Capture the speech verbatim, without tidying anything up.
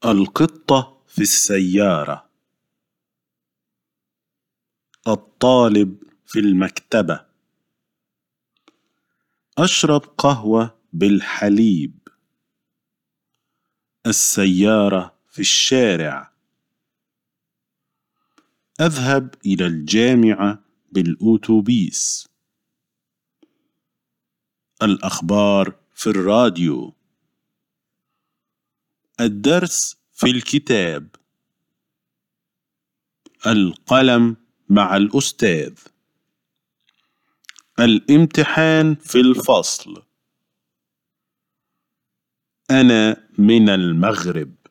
القطة في السيارة. الطالب في المكتبة. أشرب قهوة بالحليب. السيارة في الشارع. أذهب إلى الجامعة بالأوتوبيس. الأخبار في الراديو. الدرس في الكتاب. القلم مع الأستاذ. الامتحان في الفصل. أنا من المغرب.